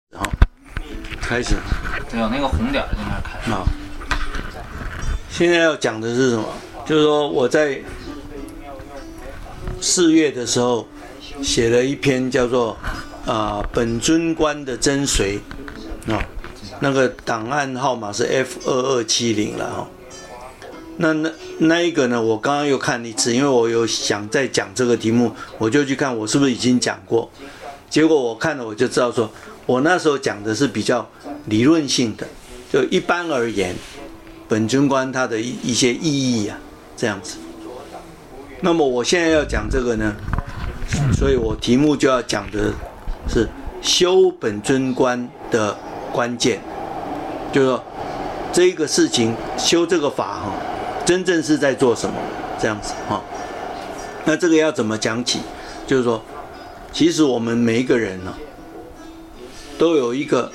好，开始。 对，有那个红点在那儿开。 好，现在要讲的是什么？就是说我在4月的时候写了一篇叫做本尊观的真髓啊，那个档案号码是 F2270了哈。那一个呢，我刚刚又看一次，因为我有想再讲这个题目，我就去看我是不是已经讲过。结果我看了我就知道说，我那时候讲的是比较理论性的，就一般而言，本尊观它的一些意义啊，这样子。那么我现在要讲这个呢，所以我题目就要讲的是修本尊观的关键，就是说这个事情修这个法哈，真正是在做什么这样子哈。那这个要怎么讲起？就是说，其实我们每一个人呢，都有一个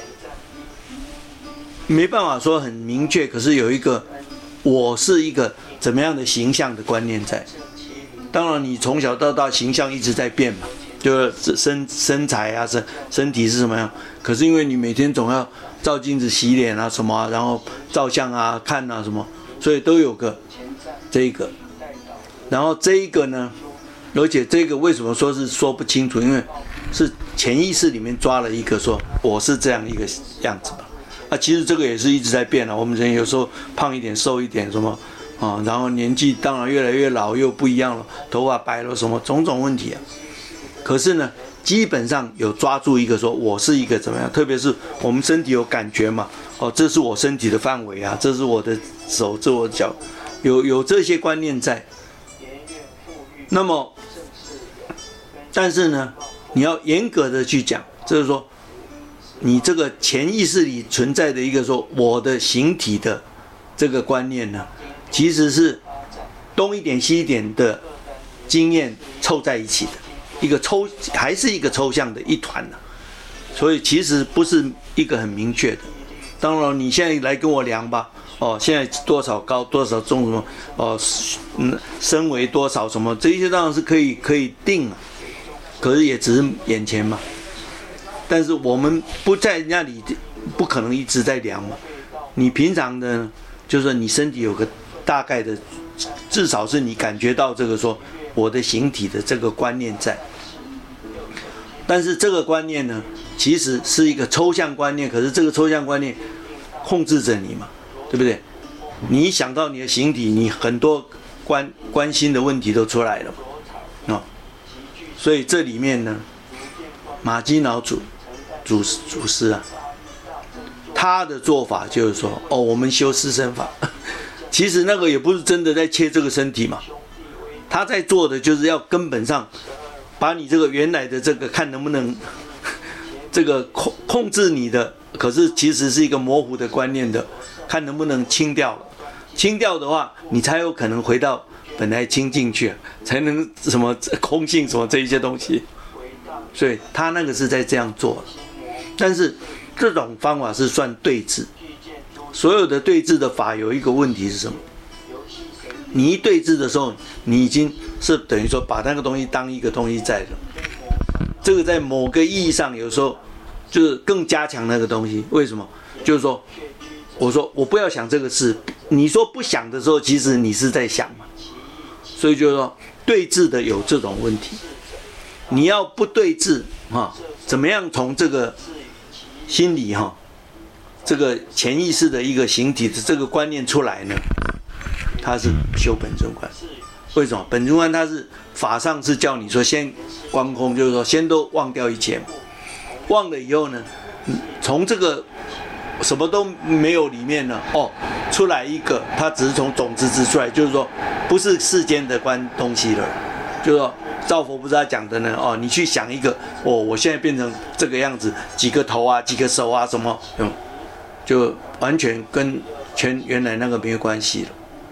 没办法说很明确，可是有一个我是一个怎么样的形象的观念在。当然，你从小到大形象一直在变嘛，就是身材啊，身体是什么样。可是因为你每天总要照镜子、洗脸啊什么啊，然后照相啊、看啊什么，所以都有个这一个。然后这一个呢，而且这个为什么说是说不清楚？因为是潜意识里面抓了一个说我是这样一个样子嘛。其实这个也是一直在变了。我们人有时候胖一点、瘦一点什么。然后年纪当然越来越老，又不一样了，头发白了什么种种问题啊。可是呢，基本上有抓住一个说我是一个怎么样，特别是我们身体有感觉嘛，这是我身体的范围啊，这是我的手，这是我的脚，有这些观念在。那么，但是呢，你要严格的去讲，就是说，你这个潜意识里存在的一个说我的形体的这个观念呢，其实是东一点西一点的经验凑在一起的一个还是一个抽象的一团呢，所以其实不是一个很明确的。当然你现在来跟我量吧，现在多少高多少重什么，身围多少什么，这些当然是可以定了，可是也只是眼前嘛。但是我们不在那里，不可能一直在量嘛。你平常的，就是你身体有个大概的，至少是你感觉到这个说我的形体的这个观念在。但是这个观念呢，其实是一个抽象观念，可是这个抽象观念控制着你嘛，对不对？你一想到你的形体，你很多关心的问题都出来了嘛，所以这里面呢，马基瑙祖师啊，他的做法就是说，我们修四身法，其实那个也不是真的在切这个身体嘛，他在做的就是要根本上把你这个原来的这个看能不能这个控制你的，可是其实是一个模糊的观念的，看能不能清掉了。清掉的话，你才有可能回到本来清净去，才能什么空性什么这一些东西。所以他那个是在这样做的，但是这种方法是算对治。所有的对治的法有一个问题是什么？你一对治的时候，你已经是等于说把那个东西当一个东西在了。这个在某个意义上有时候就是更加强那个东西。为什么？就是说，我说我不要想这个事，你说不想的时候，其实你是在想嘛。所以就是说，对治的有这种问题。你要不对治怎么样从这个心理这个潜意识的一个形体的这个观念出来呢？它是修本尊观。为什么？本尊观它是法上是叫你说先观空，就是说先都忘掉一切，忘了以后呢，从这个什么都没有里面呢，出来一个，它只是从种子指出来，就是说不是世间的东西了，就是说照佛不是他讲的呢，你去想一个，我现在变成这个样子，几个头啊，几个手啊，什么，就完全跟原来那个没有关系了。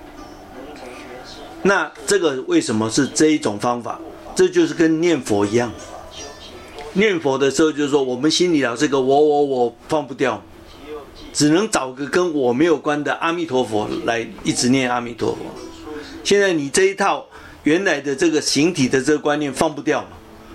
那这个为什么是这一种方法？这就是跟念佛一样。念佛的时候就是说，我们心里有这个我放不掉，只能找个跟我没有关的阿弥陀佛来一直念阿弥陀佛。现在你这一套原来的这个形体的这个观念放不掉嘛，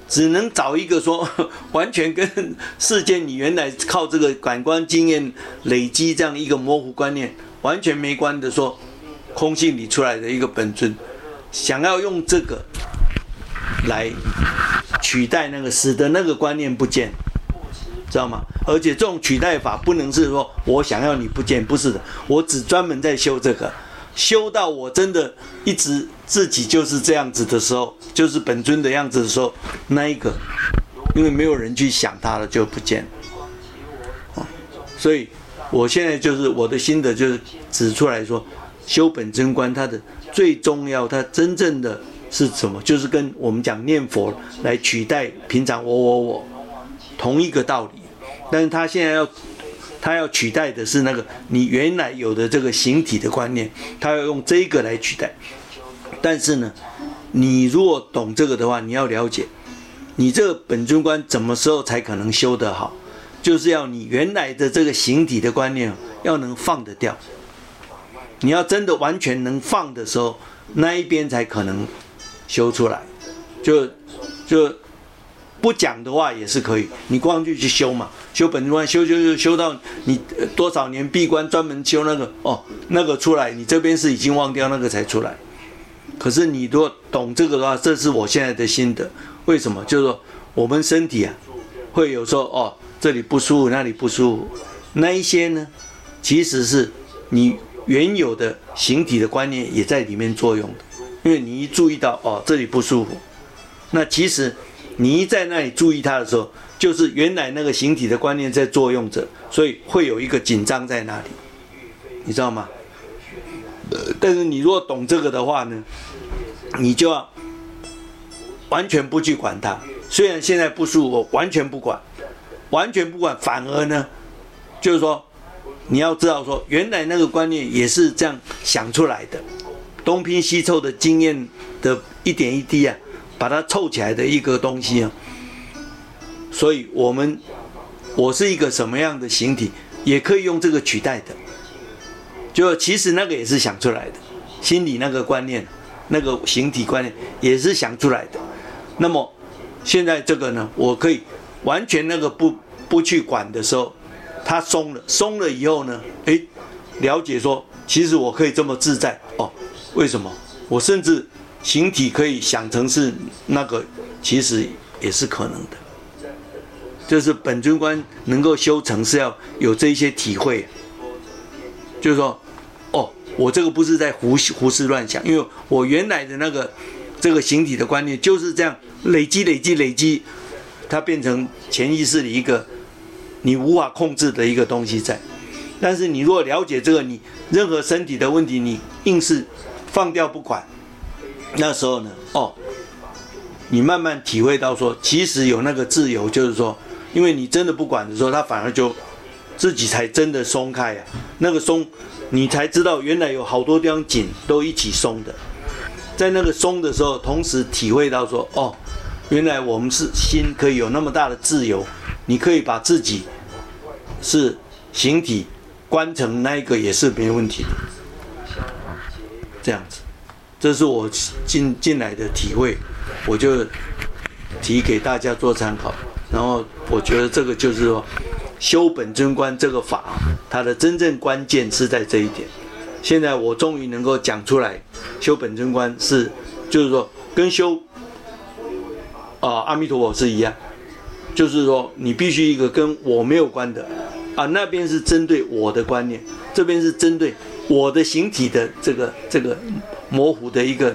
只能找一个说完全跟世间你原来靠这个感官经验累积这样一个模糊观念完全没关的说空性里出来的一个本尊，想要用这个来取代那个，使得那个观念不见，知道吗？而且这种取代法不能是说我想要你不见，不是的，我只专门在修这个，修到我真的一直自己就是这样子的时候，就是本尊的样子的时候，那一个因为没有人去想它了就不见了。所以我现在就是我的心得就是指出来说，修本尊观它的最重要，它真正的是什么？就是跟我们讲念佛来取代平常我同一个道理，但是他现在要取代的是那个你原来有的这个形体的观念，他要用这个来取代。但是呢，你如果懂这个的话，你要了解，你这个本尊观什么时候才可能修得好？就是要你原来的这个形体的观念要能放得掉。你要真的完全能放的时候，那一边才可能修出来。就不讲的话也是可以，你光去修嘛，修本尊观，修到你多少年闭关专门修那个那个出来，你这边是已经忘掉那个才出来。可是你如果懂这个的话，这是我现在的心得。为什么？就是说我们身体啊，会有时候这里不舒服，那里不舒服，那一些呢，其实是你原有的形体的观念也在里面作用的。因为你一注意到这里不舒服，那其实你一在那里注意它的时候，就是原来那个形体的观念在作用着，所以会有一个紧张在那里，你知道吗？但是你如果懂这个的话呢，你就要完全不去管它。虽然现在不舒服，我完全不管，反而呢，就是说你要知道说，原来那个观念也是这样想出来的，东拼西凑的经验的一点一滴啊，把它凑起来的一个东西啊。所以我是一个什么样的形体，也可以用这个取代的。就其实那个也是想出来的，心里那个观念，那个形体观念也是想出来的。那么现在这个呢，我可以完全那个不去管的时候，它松了以后呢，了解说，其实我可以这么自在为什么？我甚至形体可以想成是那个，其实也是可能的。就是本尊观能够修成是要有这些体会，就是说，我这个不是在胡思乱想，因为我原来的那个这个形体的观念就是这样累积，它变成潜意识里一个你无法控制的一个东西在。但是你如果了解这个，你任何身体的问题，你硬是放掉不管，那时候呢，你慢慢体会到说，其实有那个自由，就是说，因为你真的不管的时候，它反而就自己才真的松开啊。那个松，你才知道原来有好多地方紧都一起松的。在那个松的时候，同时体会到说，原来我们是心可以有那么大的自由，你可以把自己是形体观成那一个也是没问题的。这样子，这是我进来的体会，我就提给大家做参考。然后我觉得这个就是说，修本尊观这个法，它的真正关键是在这一点。现在我终于能够讲出来，修本尊观就是说跟修阿弥陀佛是一样，就是说你必须一个跟我没有关的那边是针对我的观念，这边是针对我的形体的这个模糊的一个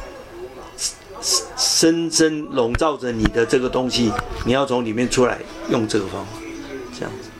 深深笼罩着你的这个东西，你要从里面出来，用这个方法，这样子。